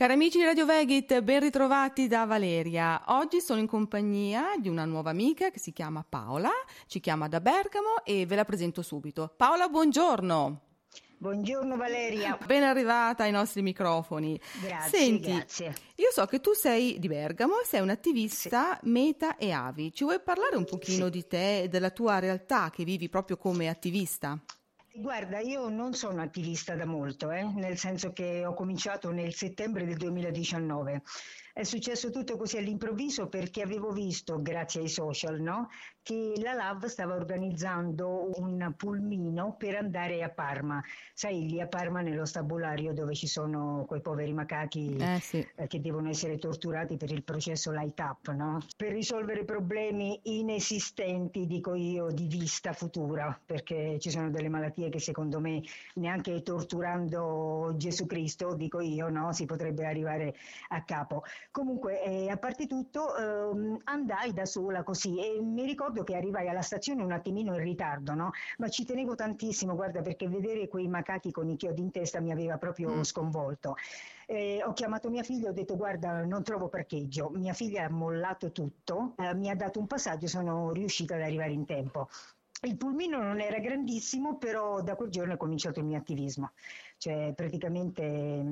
Cari amici di Radio Vegit, ben ritrovati da Valeria. Oggi sono in compagnia di una nuova amica che si chiama Paola, ci chiama da Bergamo e ve la presento subito. Paola, buongiorno. Buongiorno Valeria. Ben arrivata ai nostri microfoni. Grazie, Senti, grazie. Io so che tu sei di Bergamo e sei un'attivista Meta e Avi. Ci vuoi parlare un pochino di te e della tua realtà che vivi proprio come attivista? Guarda, io non sono attivista da molto, nel senso che ho cominciato nel settembre del 2019. È successo tutto così all'improvviso perché avevo visto, grazie ai social, no, che la LAV stava organizzando un pulmino per andare a Parma. Sai, lì a Parma nello stabulario dove ci sono quei poveri macachi Sì. che devono essere torturati per il processo Light Up, no? Per risolvere problemi inesistenti, dico io, di vista futura, perché ci sono delle malattie che secondo me neanche torturando Gesù Cristo, dico io, no, si potrebbe arrivare a capo. Comunque, a parte tutto, andai da sola così e mi ricordo che arrivai alla stazione un attimino in ritardo, no? Ma ci tenevo tantissimo, guarda, perché vedere quei macachi con i chiodi in testa mi aveva proprio sconvolto. Ho chiamato mia figlia e ho detto: guarda, non trovo parcheggio. Mia figlia ha mollato tutto, mi ha dato un passaggio, sono riuscita ad arrivare in tempo. Il pulmino non era grandissimo, però da quel giorno è cominciato il mio attivismo, cioè praticamente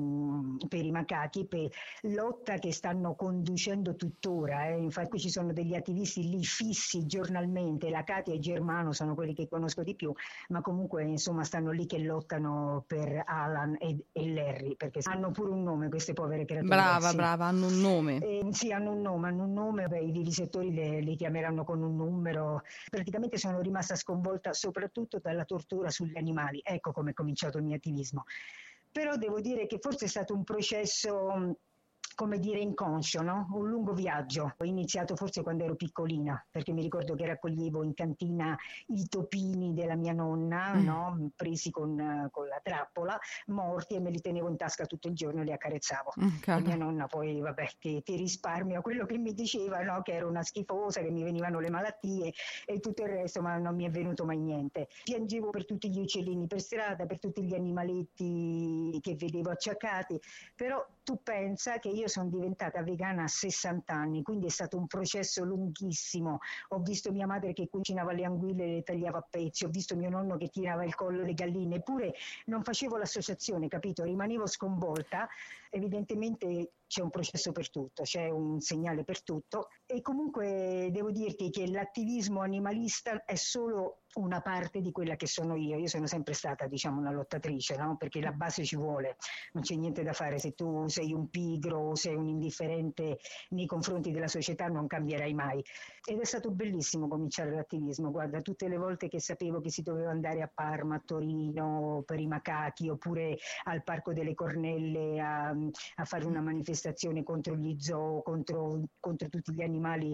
per i macachi, per lotta che stanno conducendo tuttora. Infatti ci sono degli attivisti lì fissi giornalmente, la Katia e Germano sono quelli che conosco di più, ma comunque insomma stanno lì che lottano per Alan e Larry, perché hanno pure un nome queste povere creature. Brava, hanno un nome. Sì, hanno un nome, i vivisettori li chiameranno con un numero. Praticamente sono rimasta sconvolta soprattutto dalla tortura sugli animali. Ecco come è cominciato il mio attivismo. Però devo dire che forse è stato un processo, come dire, inconscio, no? Un lungo viaggio. Ho iniziato forse quando ero piccolina, perché mi ricordo che raccoglievo in cantina i topini della mia nonna, no? Presi con la trappola, morti, e me li tenevo in tasca tutto il giorno e li accarezzavo. E mia nonna poi, vabbè, ti risparmio quello che mi diceva, no? Che ero una schifosa, che mi venivano le malattie e tutto il resto, ma non mi è venuto mai niente. Piangevo per tutti gli uccellini per strada, per tutti gli animaletti che vedevo acciaccati, però tu pensa che io sono diventata vegana a 60 anni, quindi è stato un processo lunghissimo. Ho visto mia madre che cucinava le anguille e le tagliava a pezzi, ho visto mio nonno che tirava il collo alle galline, eppure non facevo l'associazione, capito? Rimanevo sconvolta. Evidentemente c'è un processo per tutto, c'è un segnale per tutto, e comunque devo dirti che l'attivismo animalista è solo una parte di quella che sono io. Io sono sempre stata, diciamo, una lottatrice, no? Perché la base ci vuole, non c'è niente da fare. Se tu sei un pigro o sei un indifferente nei confronti della società non cambierai mai. Ed è stato bellissimo cominciare l'attivismo. Guarda, tutte le volte che sapevo che si doveva andare a Parma, a Torino per i macachi, oppure al Parco delle Cornelle a fare una manifestazione contro gli zoo, contro tutti gli animali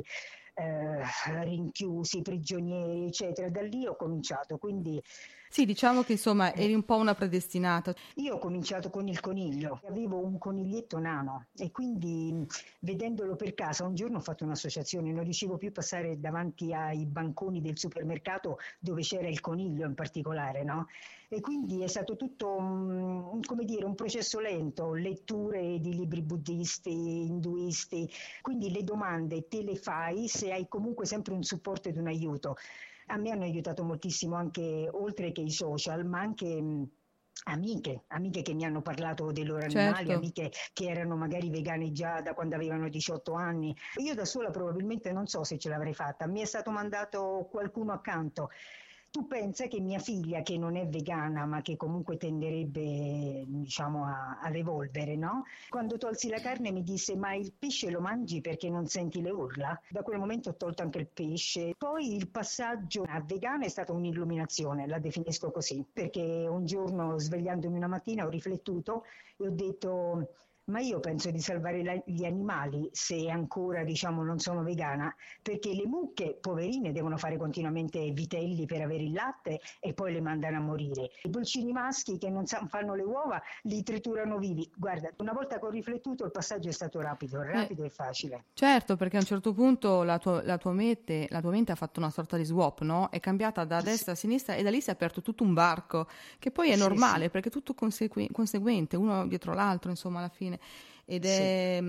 rinchiusi, prigionieri, eccetera. Da lì ho cominciato, quindi Sì, diciamo che insomma eri un po' una predestinata. io ho cominciato con il coniglio, avevo un coniglietto nano e quindi vedendolo per casa un giorno ho fatto un'associazione, non riuscivo più a passare davanti ai banconi del supermercato dove c'era il coniglio in particolare, no? E quindi è stato tutto come dire, un processo lento, letture di libri buddisti, induisti, quindi le domande te le fai se hai comunque sempre un supporto ed un aiuto. A me hanno aiutato moltissimo anche, oltre che i social, ma anche amiche che mi hanno parlato dei loro animali, Certo. amiche che erano magari vegane già da quando avevano 18 anni. Io da sola probabilmente non so se ce l'avrei fatta, mi è stato mandato qualcuno accanto. Tu pensa che mia figlia, che non è vegana ma che comunque tenderebbe, diciamo, ad evolvere, no? Quando tolsi la carne mi disse: ma il pesce lo mangi perché non senti le urla? Da quel momento ho tolto anche il pesce. Poi il passaggio a vegana è stata un'illuminazione, la definisco così, perché un giorno svegliandomi una mattina ho riflettuto e ho detto: ma io penso di salvare gli animali se ancora, diciamo, non sono vegana, perché le mucche, poverine, devono fare continuamente vitelli per avere il latte e poi le mandano a morire. I pulcini maschi che non fanno le uova li triturano vivi. Guarda, una volta che ho riflettuto il passaggio è stato rapido e facile. Certo, perché a un certo punto la tua mente ha fatto una sorta di swap, no? È cambiata da destra a sinistra e da lì si è aperto tutto un varco, che poi è normale, perché è tutto conseguente, uno dietro l'altro, insomma, alla fine. ed Sì,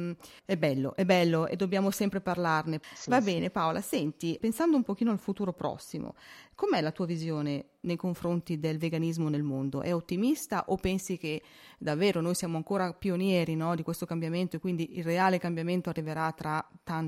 è bello e dobbiamo sempre parlarne. sì, Va sì. bene Paola, senti, pensando un pochino al futuro prossimo, com'è la tua visione nei confronti del veganismo nel mondo? È ottimista o pensi che davvero noi siamo ancora pionieri, no, di questo cambiamento e quindi il reale cambiamento arriverà tra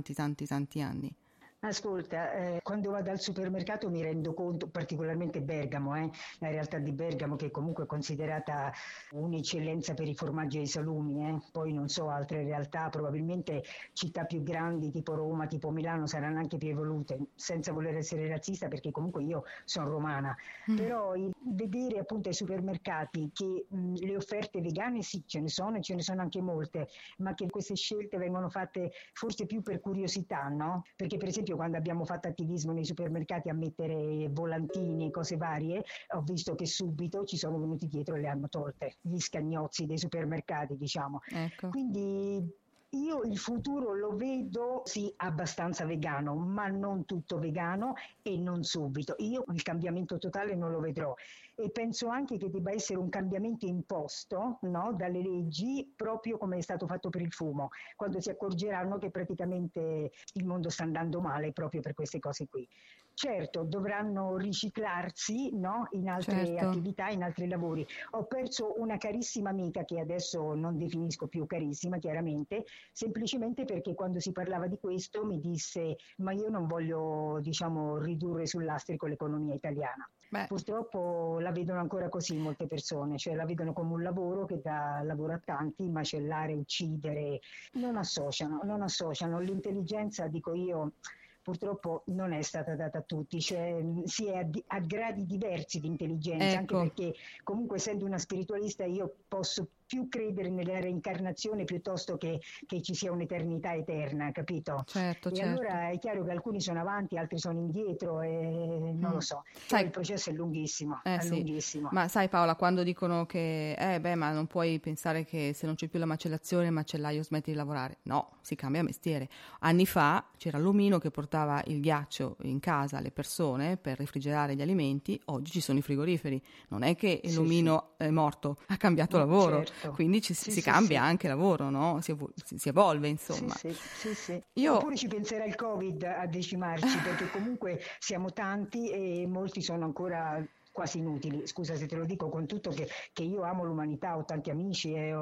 tanti anni? Ascolta, quando vado al supermercato mi rendo conto, particolarmente Bergamo, la realtà di Bergamo che comunque è considerata un'eccellenza per i formaggi e i salumi, poi non so altre realtà, probabilmente città più grandi tipo Roma, tipo Milano saranno anche più evolute, senza voler essere razzista perché comunque io sono romana, però vedere appunto ai supermercati che le offerte vegane sì, ce ne sono e ce ne sono anche molte, ma che queste scelte vengono fatte forse più per curiosità, no? Perché per esempio quando abbiamo fatto attivismo nei supermercati a mettere volantini e cose varie, ho visto che subito ci sono venuti dietro e le hanno tolte, gli scagnozzi dei supermercati, diciamo. Ecco, Quindi io il futuro lo vedo sì abbastanza vegano, ma non tutto vegano e non subito. Io il cambiamento totale non lo vedrò e penso anche che debba essere un cambiamento imposto, no, dalle leggi, proprio come è stato fatto per il fumo, quando si accorgeranno che praticamente il mondo sta andando male proprio per queste cose qui. Certo, dovranno riciclarsi, no, in altre certo. attività, in altri lavori. Ho perso una carissima amica che adesso non definisco più carissima, chiaramente, semplicemente perché quando si parlava di questo mi disse: ma io non voglio, diciamo, ridurre sul lastrico l'economia italiana. Beh, Purtroppo la vedono ancora così molte persone, cioè la vedono come un lavoro che dà lavoro a tanti, macellare, uccidere, non associano. L'intelligenza, dico io, purtroppo non è stata data a tutti, cioè si è a gradi diversi di intelligenza, anche ecco, perché comunque essendo una spiritualista io posso più credere nella reincarnazione piuttosto che ci sia un'eternità eterna, capito? certo, E certo. allora è chiaro che alcuni sono avanti, altri sono indietro e non lo Mm. so, però Sai, il processo è lunghissimo, eh è sì, lunghissimo. ma sai Paola, quando dicono che, beh, ma non puoi pensare che se non c'è più la macellazione il macellaio smette di lavorare. No, si cambia mestiere. Anni fa c'era l'omino che portava il ghiaccio in casa alle persone per refrigerare gli alimenti, oggi ci sono i frigoriferi. Non è che Sì, sì, l'omino è morto, ha cambiato lavoro, certo. quindi Sì, si sì, cambia sì. anche lavoro, no? Si evolve, Sì, insomma. sì, sì, sì. Io Eppure ci penserà il Covid a decimarci, perché comunque siamo tanti e molti sono ancora quasi inutili. Scusa se te lo dico con tutto che io amo l'umanità, ho tanti amici e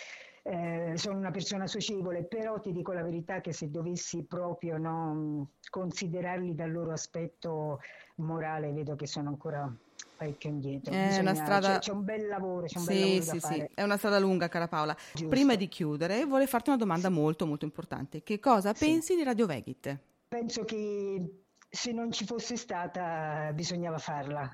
sono una persona socievole, però ti dico la verità che se dovessi proprio no, considerarli dal loro aspetto morale, vedo che sono ancora parecchio indietro. è una strada. C'è un bel Sì, lavoro da sì, sì, fare, è una strada lunga, cara Paola. Prima giusto? di chiudere, vorrei farti una domanda Sì, molto, molto importante. Che cosa sì. pensi di Radio Vegit? Penso che se non ci fosse stata bisognava farla.